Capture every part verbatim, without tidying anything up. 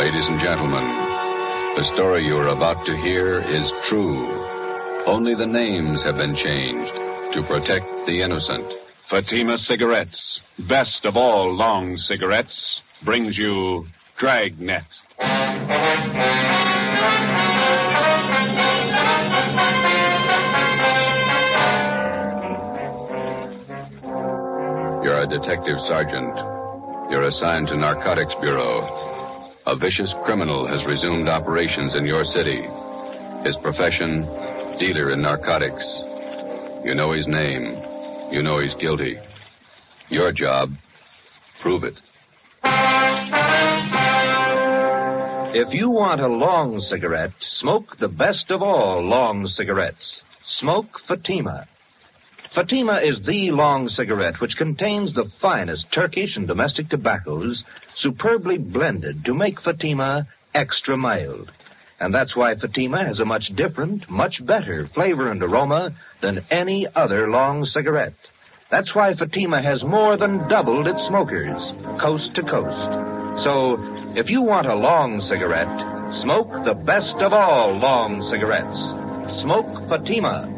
Ladies and gentlemen, the story you are about to hear is true. Only the names have been changed to protect the innocent. Fatima Cigarettes, best of all long cigarettes, brings you Dragnet. You're a detective sergeant. You're assigned to Narcotics Bureau. A vicious criminal has resumed operations in your city. His profession, dealer in narcotics. You know his name. You know he's guilty. Your job, prove it. If you want a long cigarette, smoke the best of all long cigarettes. Smoke Fatima. Fatima is the long cigarette which contains the finest Turkish and domestic tobaccos superbly blended to make Fatima extra mild. And that's why Fatima has a much different, much better flavor and aroma than any other long cigarette. That's why Fatima has more than doubled its smokers, coast to coast. So, if you want a long cigarette, smoke the best of all long cigarettes. Smoke Fatima.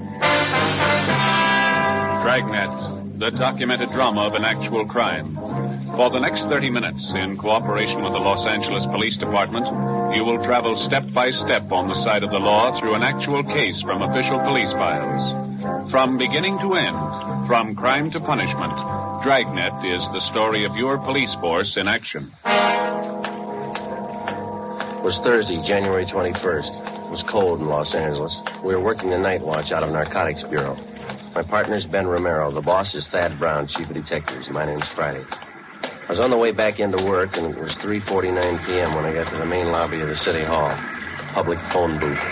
Dragnet, the documented drama of an actual crime. For the next thirty minutes, in cooperation with the Los Angeles Police Department, you will travel step by step on the side of the law through an actual case from official police files. From beginning to end, from crime to punishment, Dragnet is the story of your police force in action. It was Thursday, January twenty-first. It was cold in Los Angeles. We were working the night watch out of Narcotics Bureau. My partner's Ben Romero. The boss is Thad Brown, chief of detectives. My name's Friday. I was on the way back into work, and it was three forty-nine p.m. when I got to the main lobby of the city hall. Public phone booth.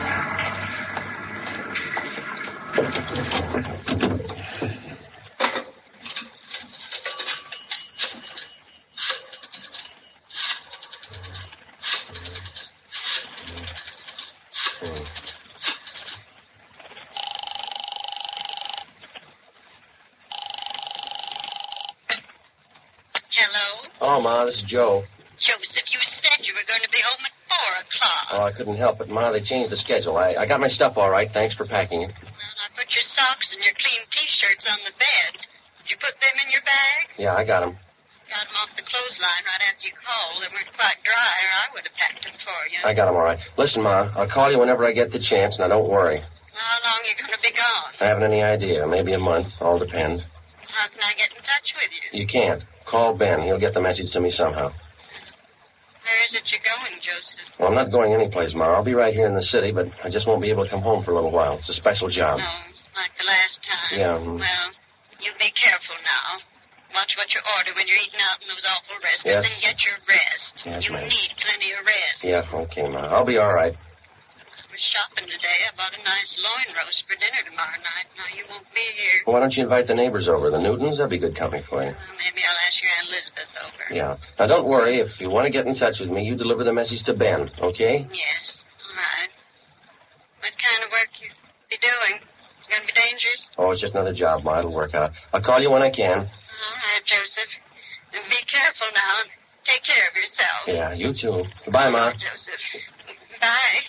Oh, Ma, this is Joe. Joseph, you said you were going to be home at four o'clock. Oh, I couldn't help it, Ma. They changed the schedule. I, I got my stuff all right. Thanks for packing it. Well, I put your socks and your clean T-shirts on the bed. Did you put them in your bag? Yeah, I got them. Got them off the clothesline right after you called. They weren't quite dry, or I would have packed them for you. I got them all right. Listen, Ma, I'll call you whenever I get the chance. Now, don't worry. How long are you going to be gone? I haven't any idea. Maybe a month. All depends. How can I get in touch with you? You can't. Call Ben. He'll get the message to me somehow. Where is it you're going, Joseph? Well, I'm not going anyplace, Ma. I'll be right here in the city, but I just won't be able to come home for a little while. It's a special job. No, like the last time. Yeah. Um... Well, you be careful now. Watch what you order when you're eating out in those awful restaurants, yes. And get your rest. Yes, you ma'am. need plenty of rest. Yeah, okay, Ma. I'll be all right. I was shopping today. I bought a nice loin roast for dinner tomorrow night. Now, you won't be here. Well, why don't you invite the neighbors over, the Newtons? That'd be good company for you. Well, maybe I'll ask your Aunt Elizabeth over. Yeah. Now, don't worry. If you want to get in touch with me, you deliver the message to Ben, okay? Yes. All right. What kind of work you be doing? It's going to be dangerous? Oh, it's just another job, Ma. It'll work out. I'll call you when I can. All right, Joseph. And be careful now. Take care of yourself. Yeah, you too. Goodbye, Ma. Joseph. Bye.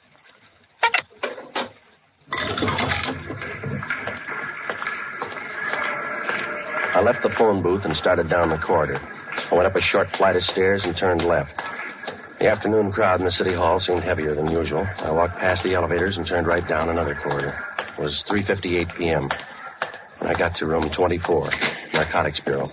I left the phone booth and started down the corridor. I went up a short flight of stairs and turned left. The afternoon crowd in the city hall seemed heavier than usual. I walked past the elevators and turned right down another corridor. It was three fifty-eight p.m. when I got to room twenty-four, Narcotics Bureau.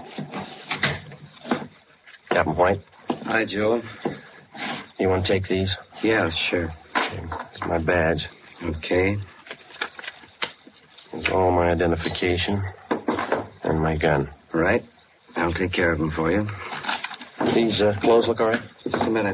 Captain White? Hi, Joe. You want to take these? Yeah, sure. Here's my badge. Okay. Here's all my identification and my gun. Right. I'll take care of them for you. These uh, clothes look all right? Just a minute.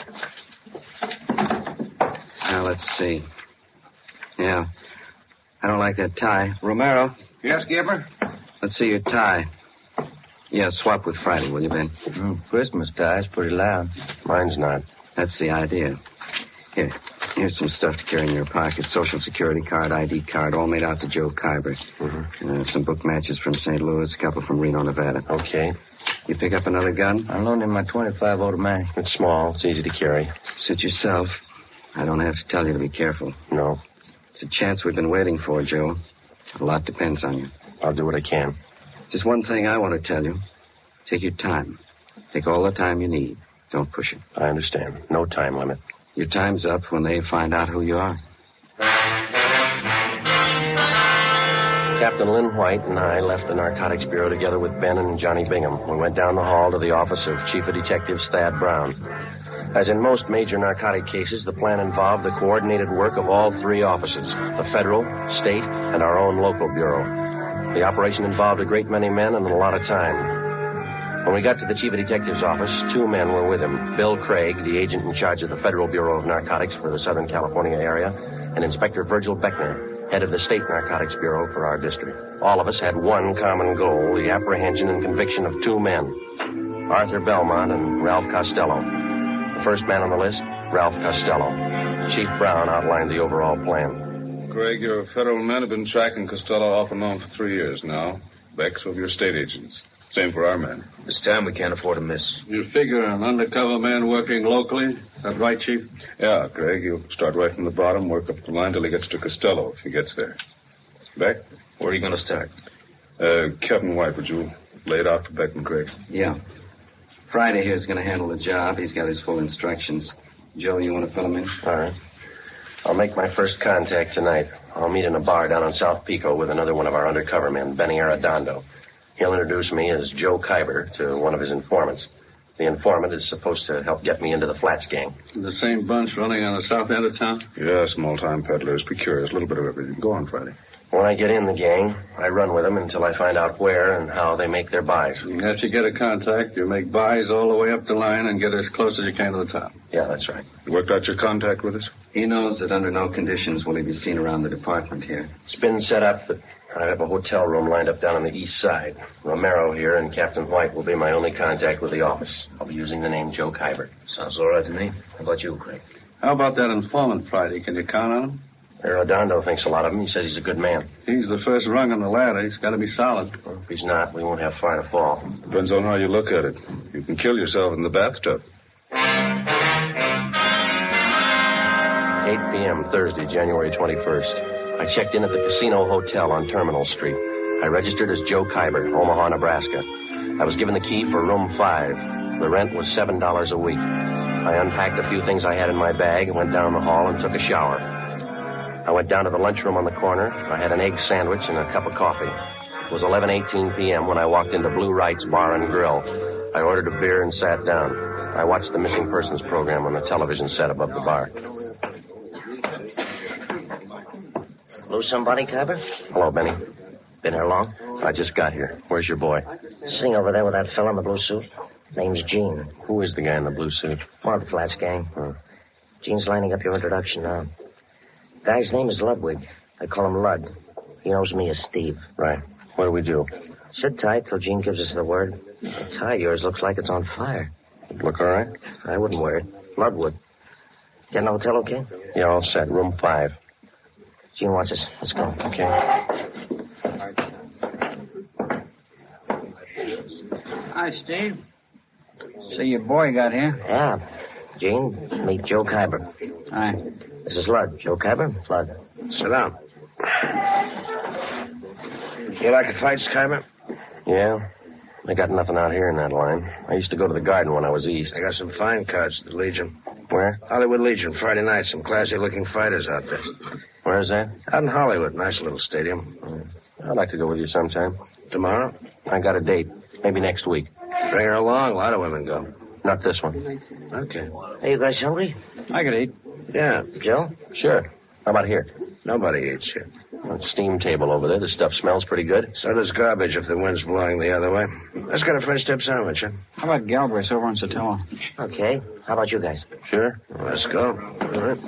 Now, let's see. Yeah. I don't like that tie. Romero. Yes, Skipper? Let's see your tie. Yeah, swap with Friday, will you, Ben? Mm, Christmas tie's pretty loud. Mine's not. That's the idea. Here. Here's some stuff to carry in your pocket. Social security card, I D card, all made out to Joe Kyber. Mm-hmm. Uh, some book matches from Saint Louis, a couple from Reno, Nevada. Okay. You pick up another gun? I loaned him my twenty-five automatic. It's small. It's easy to carry. Suit yourself. I don't have to tell you to be careful. No. It's a chance we've been waiting for, Joe. A lot depends on you. I'll do what I can. Just one thing I want to tell you. Take your time. Take all the time you need. Don't push it. I understand. No time limit. Your time's up when they find out who you are. Captain Lynn White and I left the Narcotics Bureau together with Ben and Johnny Bingham. We went down the hall to the office of Chief of Detectives Thad Brown. As in most major narcotic cases, the plan involved the coordinated work of all three offices, the federal, state, and our own local bureau. The operation involved a great many men and a lot of time. When we got to the Chief of Detectives office, two men were with him. Bill Craig, the agent in charge of the Federal Bureau of Narcotics for the Southern California area, and Inspector Virgil Beckner, head of the State Narcotics Bureau for our district. All of us had one common goal, the apprehension and conviction of two men, Arthur Belmont and Ralph Costello. The first man on the list, Ralph Costello. Chief Brown outlined the overall plan. Craig, your federal men have been tracking Costello off and on for three years now. Beck's of your state agents. Same for our men. This time we can't afford to miss. You figure an undercover man working locally? That right, Chief? Yeah, Craig. You'll start right from the bottom, work up the line till he gets to Costello, if he gets there. Beck? Where are you going to start? Uh, Captain White, would you lay it out for Beck and Craig? Yeah. Friday here's going to handle the job. He's got his full instructions. Joe, you want to fill him in? All right. I'll make my first contact tonight. I'll meet in a bar down on South Pico with another one of our undercover men, Benny Arredondo. He'll introduce me as Joe Kyber to one of his informants. The informant is supposed to help get me into the Flats gang. The same bunch running on the south end of town? Yeah, small-time peddlers, precurious, a little bit of everything. Go on, Friday. When I get in the gang, I run with them until I find out where and how they make their buys. After you get a contact, you make buys all the way up the line and get as close as you can to the top. Yeah, that's right. You worked out your contact with us? He knows that under no conditions will he be seen around the department here. It's been set up that I have a hotel room lined up down on the east side. Romero here and Captain White will be my only contact with the office. I'll be using the name Joe Kyber. Sounds all right to me. How about you, Craig? How about that informant, Friday? Can you count on him? Arredondo thinks a lot of him. He says he's a good man. He's the first rung on the ladder. He's got to be solid. Well, if he's not, we won't have far to fall. Depends on how you look at it. You can kill yourself in the bathtub. eight p.m. Thursday, January twenty-first. I checked in at the Casino Hotel on Terminal Street. I registered as Joe Kyber, Omaha, Nebraska. I was given the key for room five. The rent was seven dollars a week. I unpacked a few things I had in my bag and went down the hall and took a shower. I went down to the lunchroom on the corner. I had an egg sandwich and a cup of coffee. It was eleven eighteen p.m. when I walked into Blue Wright's Bar and Grill. I ordered a beer and sat down. I watched the missing persons program on the television set above the bar. Lose somebody, Kyber? Hello, Benny. Been here long? I just got here. Where's your boy? Sitting over there with that fella in the blue suit. Name's Gene. Who is the guy in the blue suit? One of the Flats gang. Huh. Gene's lining up your introduction now. Guy's name is Ludwig. I call him Lud. He knows me as Steve. Right. What do we do? Sit tight till Gene gives us the word. The tie of yours looks like it's on fire. Look all right? I wouldn't wear it. Lud would. Get in the hotel okay? Yeah, all set. Room five. Gene wants us. Let's go. Okay. Hi, Steve. So your boy got here? Yeah. Gene, meet Joe Kyber. Hi. This is Lud. Joe Kyber? Lud. Sit down. You like the fights, Kyber? Yeah. I got nothing out here in that line. I used to go to the Garden when I was east. I got some fine cards at the Legion. Where? Hollywood Legion, Friday night. Some classy-looking fighters out there. Where is that? Out in Hollywood. Nice little stadium. I'd like to go with you sometime. Tomorrow? I got a date. Maybe next week. Bring her along. A lot of women go. Not this one. Okay. Are you guys hungry? I could eat. Yeah. Joe? Sure. How about here? Nobody eats here. That steam table over there. The stuff smells pretty good. So does garbage if the wind's blowing the other way. Let's get a French dip sandwich, huh? How about Galbraith over on Sotelo? Okay. How about you guys? Sure. Well, let's go. All right.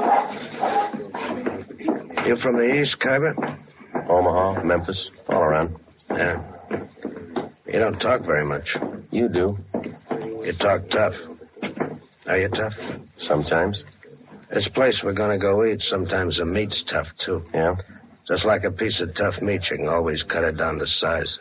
You from the east, Kyber? Omaha, Memphis, all around. Yeah. You don't talk very much. You do. You talk tough. Are you tough? Sometimes. This place we're going to go eat, sometimes the meat's tough, too. Yeah? Just like a piece of tough meat, you can always cut it down to size.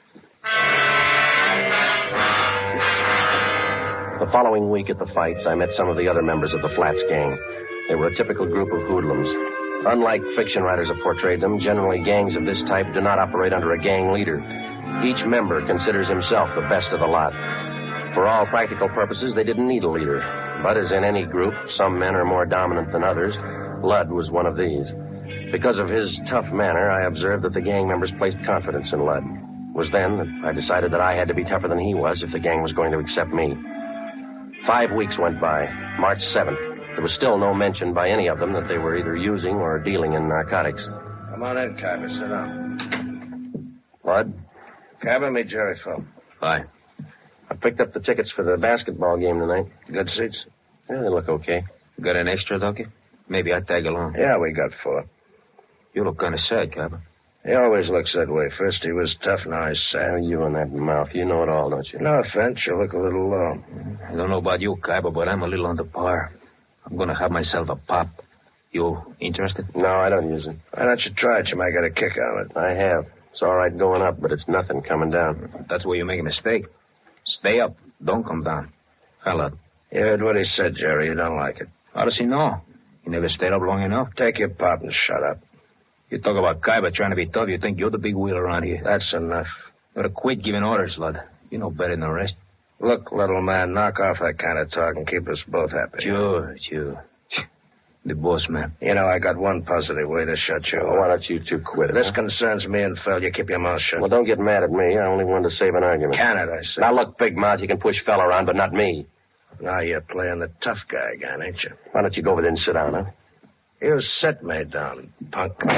The following week at the fights, I met some of the other members of the Flats gang. They were a typical group of hoodlums. Unlike fiction writers have portrayed them, generally gangs of this type do not operate under a gang leader. Each member considers himself the best of the lot. For all practical purposes, they didn't need a leader. But as in any group, some men are more dominant than others. Lud was one of these. Because of his tough manner, I observed that the gang members placed confidence in Lud. It was then that I decided that I had to be tougher than he was if the gang was going to accept me. Five weeks went by. March seventh. There was still no mention by any of them that they were either using or dealing in narcotics. Come on in, Kyber. Sit down. Lud? Kyber, meet Jerry Phil. Hi. I picked up the tickets for the basketball game tonight. Good seats? Yeah, they look okay. Got an extra, Ducky? Maybe I'd tag along. Yeah, we got four. You look kind of sad, Kyber. He always looks that way. First he was tough, now he's sad. Oh, you and that mouth. You know it all, don't you? No offense, you look a little low. I don't know about you, Kyber, but I'm a little under par. I'm going to have myself a pop. You interested? No, I don't use it. Why don't you try it? You might get a kick out of it. I have. It's all right going up, but it's nothing coming down. That's where you make a mistake. Stay up. Don't come down. Hello. You heard what he said, Jerry. You don't like it. How does he know? He never stayed up long enough. Take your pop and shut up. You talk about Kyber trying to be tough. You think you're the big wheel around here. That's enough. You better quit giving orders, Lud. You know better than the rest. Look, little man, knock off that kind of talk and keep us both happy. Sure, sure. The boss man. You know, I got one positive way to shut you. Well, why don't you two quit it? This huh? concerns me and Phil. You keep your mouth shut. Well, don't get mad at me. I only wanted to save an argument. Can it, I say. Now, look, big mouth, you can push Phil around, but not me. Now you're playing the tough guy again, ain't you? Why don't you go over there and sit down, huh? You set me down, punk. All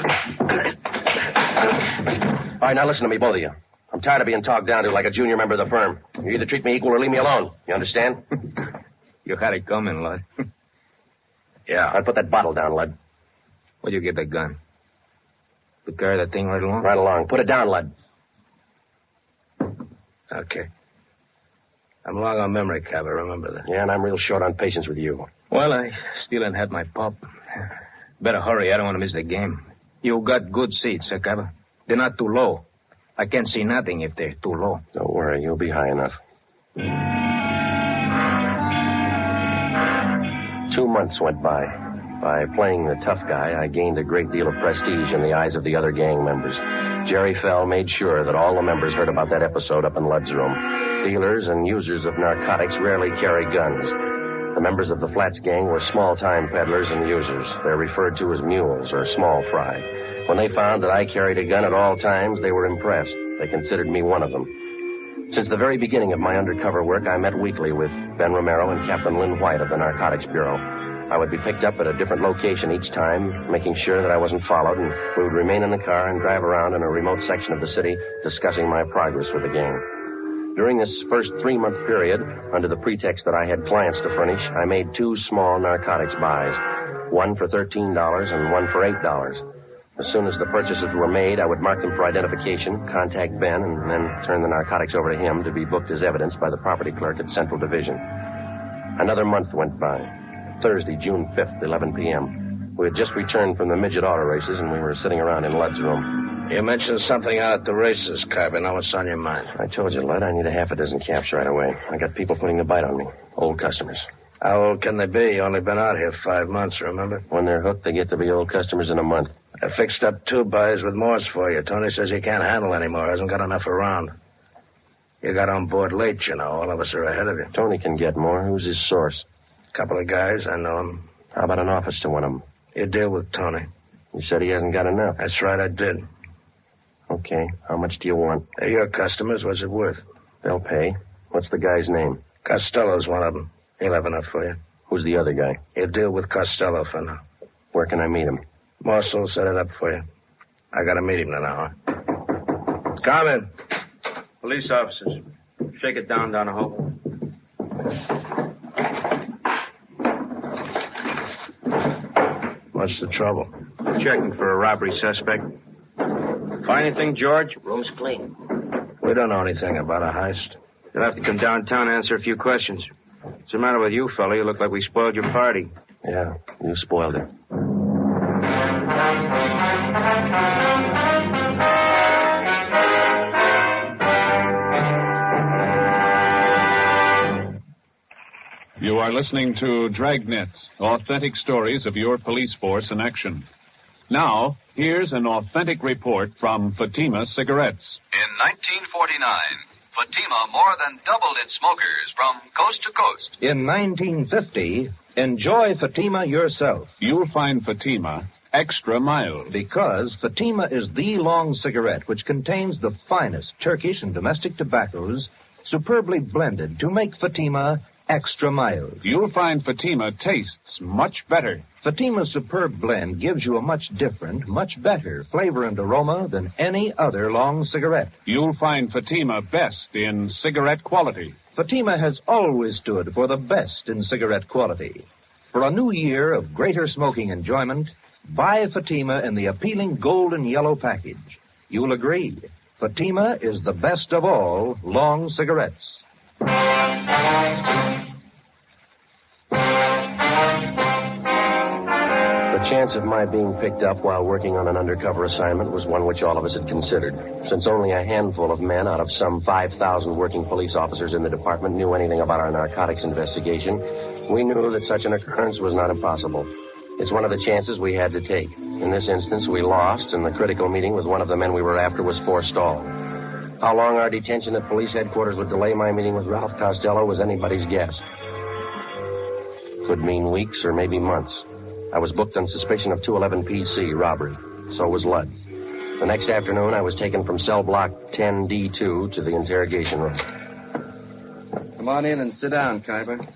right, now listen to me, both of you. I'm tired of being talked down to like a junior member of the firm. You either treat me equal or leave me alone. You understand? You had it coming, Lud. Yeah. I'll put that bottle down, Lud. Where'd you get that gun? To carry that thing right along? Right along. Put it down, Lud. Okay. I'm long on memory, Kyber. Remember that. Yeah, and I'm real short on patience with you. Well, I still ain't had my pop. Better hurry. I don't want to miss the game. You got good seats, huh, Kyber? They're not too low. I can't see nothing if they're too low. Don't worry. You'll be high enough. Two months went by. By playing the tough guy, I gained a great deal of prestige in the eyes of the other gang members. Jerry Fell made sure that all the members heard about that episode up in Lud's room. Dealers and users of narcotics rarely carry guns. The members of the Flats gang were small-time peddlers and users. They're referred to as mules or small fry. When they found that I carried a gun at all times, they were impressed. They considered me one of them. Since the very beginning of my undercover work, I met weekly with Ben Romero and Captain Lynn White of the Narcotics Bureau. I would be picked up at a different location each time, making sure that I wasn't followed, and we would remain in the car and drive around in a remote section of the city discussing my progress with the gang. During this first three-month period, under the pretext that I had clients to furnish, I made two small narcotics buys, one for thirteen dollars and one for eight dollars. As soon as the purchases were made, I would mark them for identification, contact Ben, and then turn the narcotics over to him to be booked as evidence by the property clerk at Central Division. Another month went by. Thursday, June fifth, eleven p.m. We had just returned from the midget auto races, and we were sitting around in Lud's room. You mentioned something out at the races, Kyber. Now what's on your mind? I told you, Lud, I need a half a dozen caps right away. I got people putting the bite on me. Old customers. How old can they be? You only been out here five months, remember? When they're hooked, they get to be old customers in a month. I fixed up two buys with Morse for you. Tony says he can't handle anymore. Hasn't got enough around. You got on board late, you know. All of us are ahead of you. Tony can get more. Who's his source? Couple of guys. I know them. How about an office to one of them? You deal with Tony. You said he hasn't got enough. That's right, I did. Okay. How much do you want? They're your customers. What's it worth? They'll pay. What's the guy's name? Costello's one of them. He'll have enough for you. Who's the other guy? You deal with Costello for now. Where can I meet him? Marshall will set it up for you. I gotta meet him in an hour. Come in. Police officers. Shake it down, Donahoe. What's the trouble? Checking for a robbery suspect. Find anything, George? Room's clean. We don't know anything about a heist. You'll have to come downtown and answer a few questions. What's the matter with you, fella? You look like we spoiled your party. Yeah, you spoiled it. You are listening to Dragnet, authentic stories of your police force in action. Now, here's an authentic report from Fatima Cigarettes. In nineteen forty-nine, Fatima more than doubled its smokers from coast to coast. In nineteen fifty, enjoy Fatima yourself. You'll find Fatima extra mild. Because Fatima is the long cigarette which contains the finest Turkish and domestic tobaccos superbly blended to make Fatima extra mild. You'll find Fatima tastes much better. Fatima's superb blend gives you a much different, much better flavor and aroma than any other long cigarette. You'll find Fatima best in cigarette quality. Fatima has always stood for the best in cigarette quality. For a new year of greater smoking enjoyment, buy Fatima in the appealing gold and yellow package. You'll agree, Fatima is the best of all long cigarettes. The chance of my being picked up while working on an undercover assignment was one which all of us had considered. Since only a handful of men out of some five thousand working police officers in the department knew anything about our narcotics investigation, we knew that such an occurrence was not impossible. It's one of the chances we had to take. In this instance, we lost, and the critical meeting with one of the men we were after was forestalled. How long our detention at police headquarters would delay my meeting with Ralph Costello was anybody's guess. Could mean weeks or maybe months. I was booked on suspicion of two eleven P C, robbery. So was Ludd. The next afternoon, I was taken from cell block ten D two to the interrogation room. Come on in and sit down, Khyber.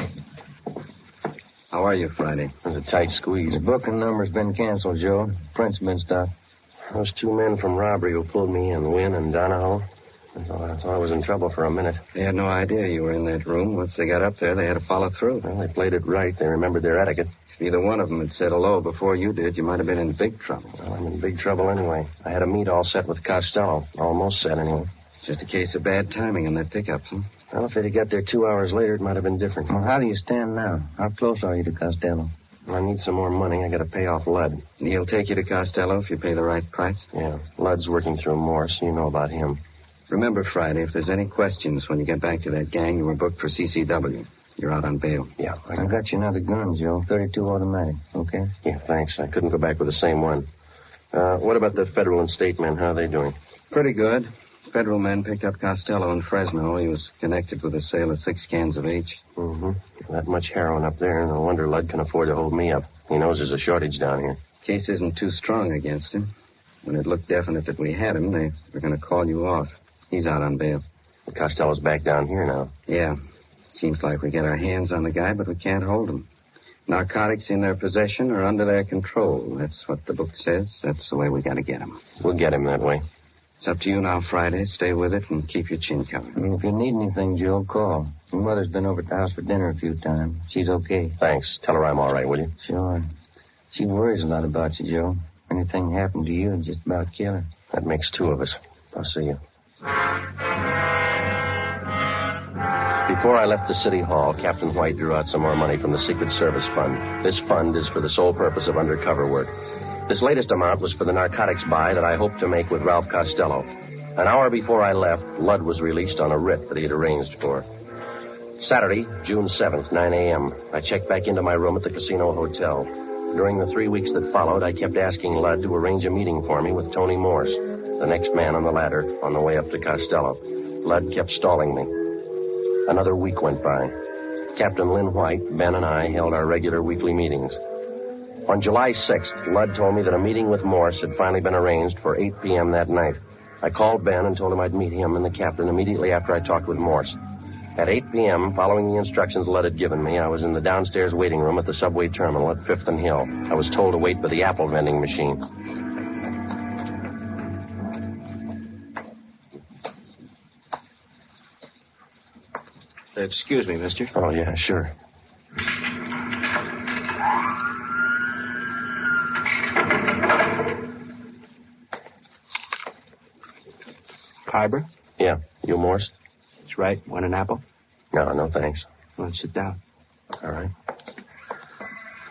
How are you, Friday? It was a tight squeeze. The booking number's been canceled, Joe. Print's been stopped. Those two men from robbery who pulled me in, Wynn and Donahoe, I thought, I thought I was in trouble for a minute. They had no idea you were in that room. Once they got up there, they had to follow through. Well, they played it right. They remembered their etiquette. If either one of them had said hello before you did, you might have been in big trouble. Well, I'm in big trouble anyway. I had a meet all set with Costello. Almost set, anyway. Just a case of bad timing on that pickup, huh? Well, if they'd have got there two hours later, it might have been different. Well, how do you stand now? How close are you to Costello? I need some more money. I got to pay off Ludd. And he'll take you to Costello if you pay the right price? Yeah. Ludd's working through Morse. You know about him. Remember, Friday, if there's any questions when you get back to that gang, you were booked for C C W. You're out on bail. Yeah. I got you another gun, Joe. thirty-two automatic. Okay? Yeah, thanks. I couldn't go back with the same one. Uh, what about the federal and state men? How are they doing? Pretty good. Federal men picked up Costello in Fresno. He was connected with the sale of six cans of H. Mm-hmm. That much heroin up there. No wonder Ludd can afford to hold me up. He knows there's a shortage down here. Case isn't too strong against him. When it looked definite that we had him, they were going to call you off. He's out on bail. Costello's back down here now. Yeah. Seems like we get our hands on the guy, but we can't hold him. Narcotics in their possession or under their control. That's what the book says. That's the way we got to get him. We'll get him that way. It's up to you now, Friday. Stay with it and keep your chin covered. I mean, if you need anything, Joe, call. Your mother's been over at the house for dinner a few times. She's okay. Thanks. Tell her I'm all right, will you? Sure. She worries a lot about you, Joe. Anything happened to you, just about kill her. That makes two of us. I'll see you. Before I left the city hall, Captain White drew out some more money from the Secret Service Fund. This fund is for the sole purpose of undercover work. This latest amount was for the narcotics buy that I hoped to make with Ralph Costello. An hour before I left, Ludd was released on a writ that he had arranged for. Saturday, June seventh, nine a.m., I checked back into my room at the Casino Hotel. During the three weeks that followed, I kept asking Ludd to arrange a meeting for me with Tony Morse, the next man on the ladder, on the way up to Costello. Ludd kept stalling me. Another week went by. Captain Lynn White, Ben, and I held our regular weekly meetings. On July sixth, Ludd told me that a meeting with Morse had finally been arranged for eight p.m. that night. I called Ben and told him I'd meet him and the captain immediately after I talked with Morse. At eight p.m., following the instructions Ludd had given me, I was in the downstairs waiting room at the subway terminal at Fifth and Hill. I was told to wait by the apple vending machine. Excuse me, mister. Oh, yeah, sure. Khyber? Yeah. You Morse? That's right. Want an apple? No, no, thanks. Well, sit down. All right.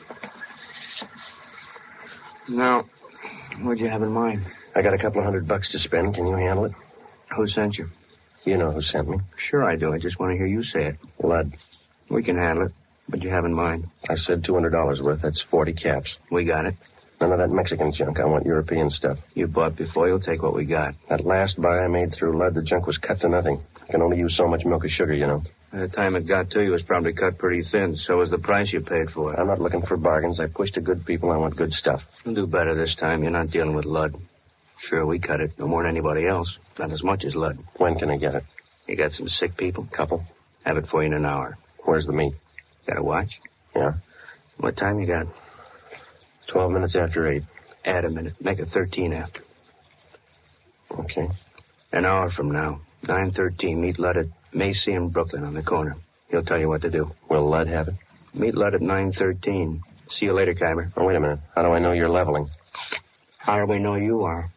Now, what'd you have in mind? I got a couple of hundred bucks to spend. Can you handle it? Who sent you? You know who sent me. Sure I do. I just want to hear you say it. Lud. We can handle it. What'd you have in mind? I said two hundred dollars worth. That's forty caps. We got it. None of that Mexican junk. I want European stuff. You bought before. You'll take what we got. That last buy I made through Lud, the junk was cut to nothing. I can only use so much milk or sugar, you know. By the time it got to you, it was probably cut pretty thin. So was the price you paid for it. I'm not looking for bargains. I push to good people. I want good stuff. You'll do better this time. You're not dealing with Lud. Sure, we cut it. No more than anybody else. Not as much as Lud. When can I get it? You got some sick people? Couple. Have it for you in an hour. Where's the meat? Got a watch? Yeah. What time you got? Twelve minutes after eight. Add a minute. Make it thirteen after. Okay. An hour from now. nine thirteen. Meet Lud at Macy and Brooklyn on the corner. He'll tell you what to do. Will Lud have it? Meet Lud at nine thirteen. See you later, Kyber. Oh, wait a minute. How do I know you're leveling? How do we know you are?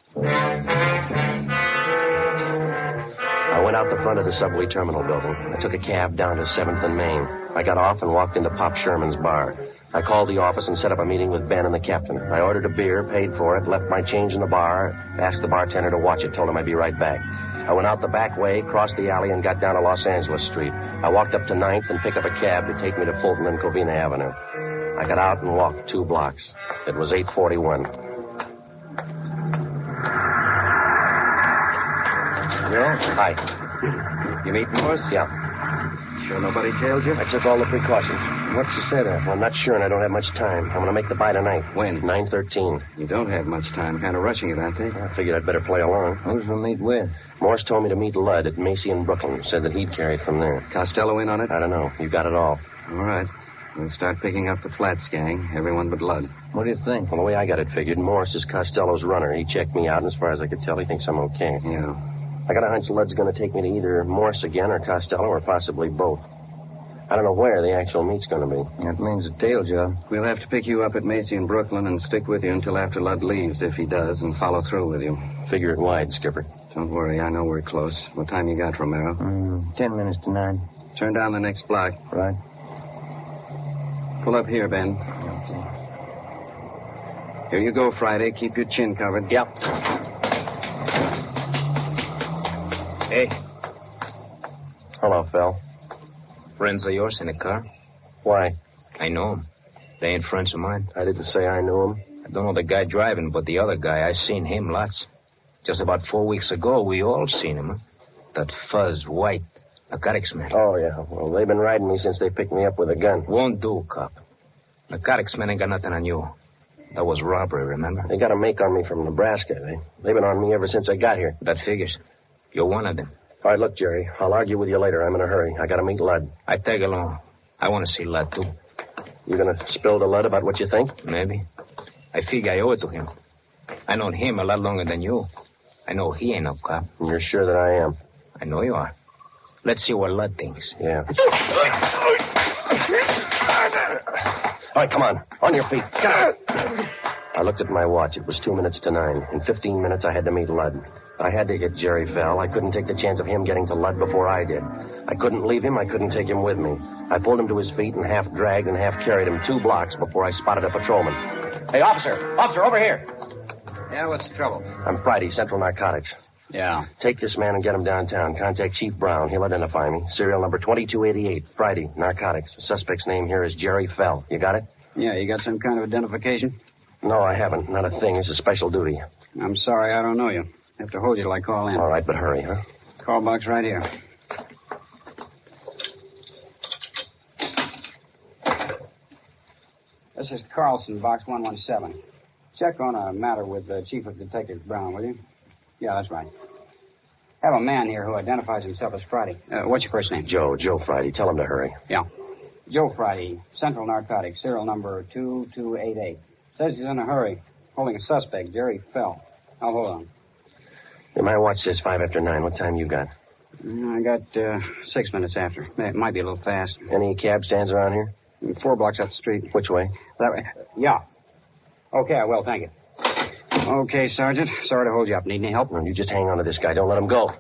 I went out the front of the subway terminal building. I took a cab down to seventh and Main. I got off and walked into Pop Sherman's bar. I called the office and set up a meeting with Ben and the captain. I ordered a beer, paid for it, left my change in the bar, asked the bartender to watch it, told him I'd be right back. I went out the back way, crossed the alley, and got down to Los Angeles Street. I walked up to ninth and picked up a cab to take me to Fulton and Covina Avenue. I got out and walked two blocks. It was eight forty-one. Joe? Hi. You meet Morse? Yeah. Sure nobody tailed you? I took all the precautions. What's you say there? Well, I'm not sure, and I don't have much time. I'm going to make the buy tonight. When? nine thirteen. You don't have much time. Kind of rushing it, aren't they? I figured I'd better play along. Who's to meet with? Morse told me to meet Lud at Macy in Brooklyn. Said that he'd carry it from there. Costello in on it? I don't know. You got it all. All right. We'll start picking up the Flats gang. Everyone but Lud. What do you think? Well, the way I got it figured, Morse is Costello's runner. He checked me out, and as far as I could tell, he thinks I'm okay. Yeah. I got a hunch Lud's going to take me to either Morse again or Costello or possibly both. I don't know where the actual meet's going to be. That means a tail job. We'll have to pick you up at Macy in Brooklyn and stick with you until after Lud leaves, if he does, and follow through with you. Figure it wide, Skipper. Don't worry. I know we're close. What time you got, Romero? Mm, ten minutes to nine. Turn down the next block. Right. Pull up here, Ben. Okay. Here you go, Friday. Keep your chin covered. Yep. Hey, Hello, Phil. friends of yours in the car? Why? I know them. They ain't friends of mine. I didn't say I knew him. I don't know the guy driving, but the other guy, I seen him lots. Just about four weeks ago, we all seen him. Huh? That fuzz, white, narcotics man. Oh, yeah. Well, they've been riding me since they picked me up with a gun. Won't do, cop. Narcotics man ain't got nothing on you. That was robbery, remember? They got a make on me from Nebraska. They, they've been on me ever since I got here. That figures. You're one of them. All right, look, Jerry. I'll argue with you later. I'm in a hurry. I got to meet Lud. I tag along. I want to see Lud, too. You going to spill to Lud about what you think? Maybe. I figure I owe it to him. I known him a lot longer than you. I know he ain't no cop. You're sure that I am? I know you are. Let's see what Lud thinks. Yeah. All right, come on. On your feet. Get out. I looked at my watch. It was two minutes to nine. In fifteen minutes, I had to meet Lud. I had to hit Jerry Fell. I couldn't take the chance of him getting to Lud before I did. I couldn't leave him. I couldn't take him with me. I pulled him to his feet and half dragged and half carried him two blocks before I spotted a patrolman. Hey, officer! Officer, over here! Yeah, what's the trouble? I'm Friday, Central Narcotics. Yeah. Take this man and get him downtown. Contact Chief Brown. He'll identify me. Serial number twenty-two eighty-eight. Friday, Narcotics. The suspect's name here is Jerry Fell. You got it? Yeah, you got some kind of identification? No, I haven't. Not a thing. It's a special duty. I'm sorry, I don't know you. Have to hold you till I call in. All right, but hurry, huh? Call box right here. This is Carlson, box one one seven. Check on a matter with uh, Chief of Detectives Brown, will you? Yeah, that's right. Have a man here who identifies himself as Friday. Uh, what's your first name? Joe. Joe Friday. Tell him to hurry. Yeah. Joe Friday, Central Narcotics, serial number two two eight eight. Says he's in a hurry, holding a suspect, Jerry Fell. Now, hold on. Yeah, my watch says five after nine. What time you got? I got uh, six minutes after. It might be a little fast. Any cab stands around here? Four blocks up the street. Which way? That way. Yeah. Okay, I will. Thank you. Okay, Sergeant. Sorry to hold you up. Need any help? No, you just hang on to this guy. Don't let him go.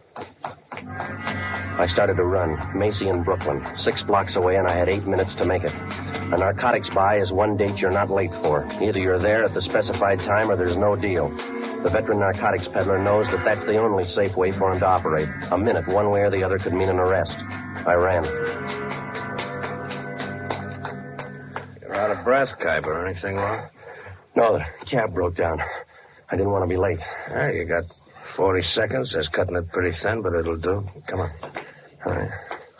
I started to run. Macy in Brooklyn. Six blocks away, and I had eight minutes to make it. A narcotics buy is one date you're not late for. Either you're there at the specified time or there's no deal. The veteran narcotics peddler knows that that's the only safe way for him to operate. A minute one way or the other could mean an arrest. I ran. You're out of breath, Kuiper. Anything wrong? No, the cab broke down. I didn't want to be late. Yeah, you got forty seconds. That's cutting it pretty thin, but it'll do. Come on. All right.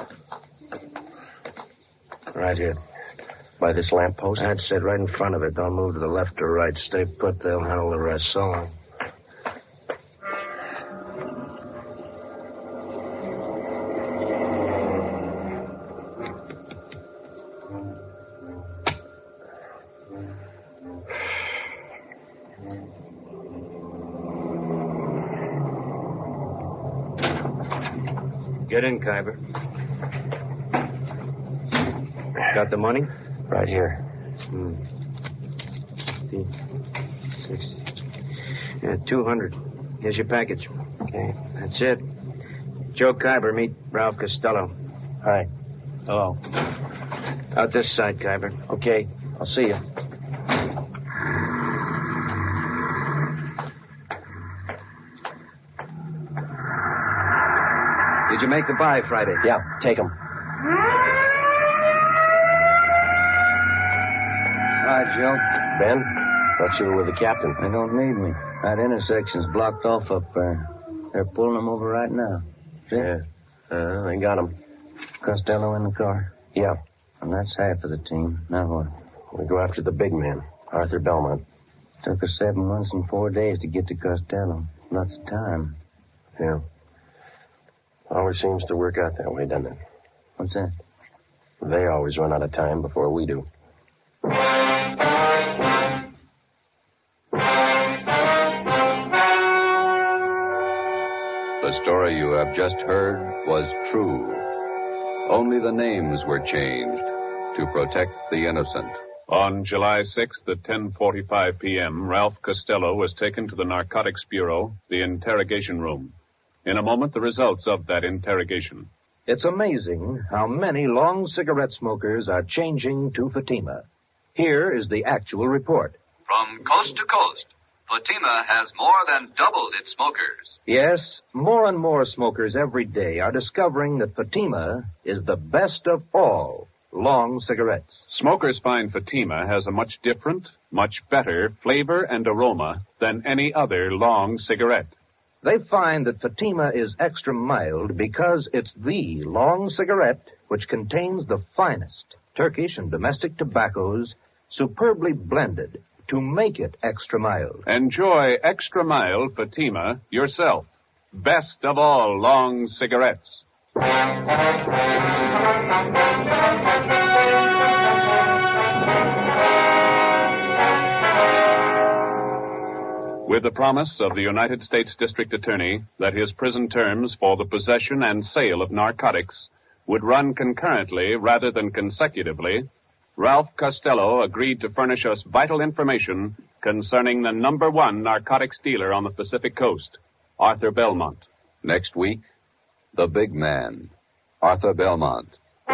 Right here. By this lamppost? That's it, right in front of it. Don't move to the left or right. Stay put. They'll handle the rest. So long. Get in, Kuiper. Got the money? Right here. Hmm. fifty, sixty. Yeah, two hundred. Here's your package. Okay. That's it. Joe Kuiper, meet Ralph Costello. Hi. Hello. Out this side, Kuiper. Okay. I'll see you. Did you make the buy Friday? Yeah, take him. Hi, Joe. Ben, thought you were with the captain. They don't need me. That intersection's blocked off up there. They're pulling them over right now. See? Yeah. Uh, they got him. Costello in the car? Yeah. And that's half of the team. Now what? We go after the big man, Arthur Belmont. Took us seven months and four days to get to Costello. Lots of time. Yeah. Always seems to work out that way, doesn't it? What's that? They always run out of time before we do. The story you have just heard was true. Only the names were changed to protect the innocent. On July sixth at ten forty-five p.m., Ralph Costello was taken to the Narcotics Bureau, the interrogation room. In a moment, the results of that interrogation. It's amazing how many long cigarette smokers are changing to Fatima. Here is the actual report. From coast to coast, Fatima has more than doubled its smokers. Yes, more and more smokers every day are discovering that Fatima is the best of all long cigarettes. Smokers find Fatima has a much different, much better flavor and aroma than any other long cigarette. They find that Fatima is extra mild because it's the long cigarette which contains the finest Turkish and domestic tobaccos superbly blended to make it extra mild. Enjoy extra mild Fatima yourself. Best of all long cigarettes. With the promise of the United States District Attorney that his prison terms for the possession and sale of narcotics would run concurrently rather than consecutively, Ralph Costello agreed to furnish us vital information concerning the number one narcotics dealer on the Pacific Coast, Arthur Belmont. Next week, the big man, Arthur Belmont.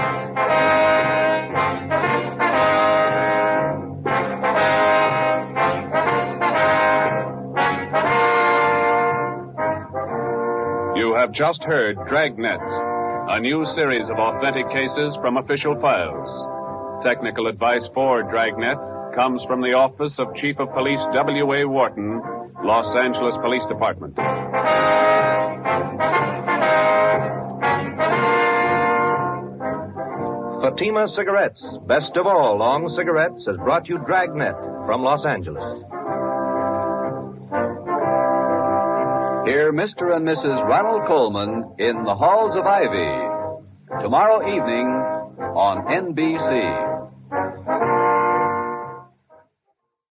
You have just heard Dragnet, a new series of authentic cases from official files. Technical advice for Dragnet comes from the Office of Chief of Police W A. Wharton, Los Angeles Police Department. Fatima Cigarettes, best of all long cigarettes, has brought you Dragnet from Los Angeles. Hear Mister and Missus Ronald Coleman in the Halls of Ivy tomorrow evening on N B C.